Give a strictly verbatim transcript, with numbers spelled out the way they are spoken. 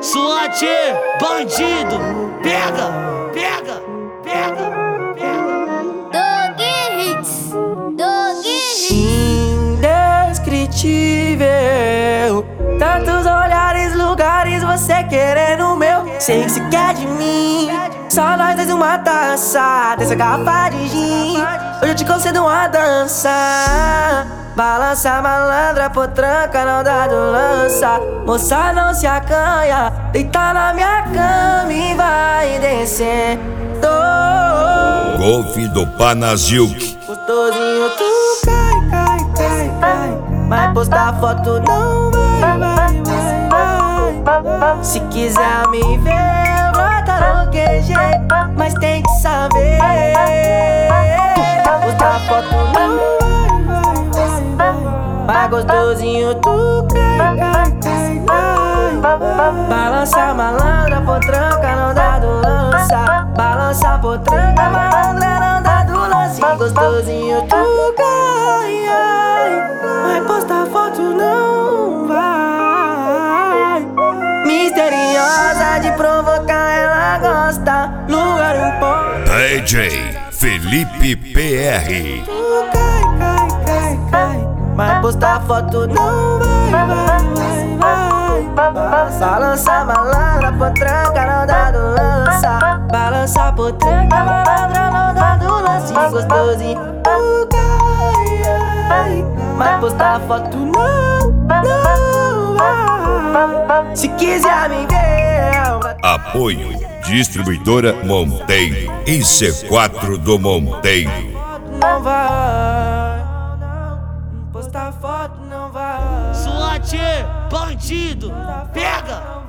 SWAT, bandido, pega, pega, pega, pega. Dog Hits, Dog Hits. Indescritível, tantos olhares, lugares, você querendo o meu. Sei que se quer de mim, só nós dois uma taça dessa garrafa de gin. Hoje eu te concedo uma dança. Balança malandra, potranca, não dá do lança. Moça não se acanha, deita na minha cama e vai descendo. Golf do Panazilk. Gostosinho, tu cai, cai, cai, cai. Mas postar foto não vai, vai, vai, vai. Se quiser me ver, brota no Q G, mas tem que saber. Postar foto não vai, vai, vai, vai. Mas gostosinho, tu cai, cai, cai, cai. Balança malandra, potranca, não dá do lança. Balança potranca, malandra, não dá do lance. Gostosinho, tu cai, ai. Mas postar foto não vai. Misteriosa de provocar, ela gosta. Lugar um pouco. D J Felipe P R. Tu cai, cai, cai, cai. Mas postar foto não vai, vai, vai, vai. Balança malandra, potranca, não dá do lança. Balança potranca, malandra, não dá do lance. Gostosinho, tu cai, ai. Mas postar foto não, não vai. Se quiser me ver, Apoio Distribuidora Monteiro e C quatro do Monteiro. não vai. Postar foto não vai. SWAT, bandido, pega.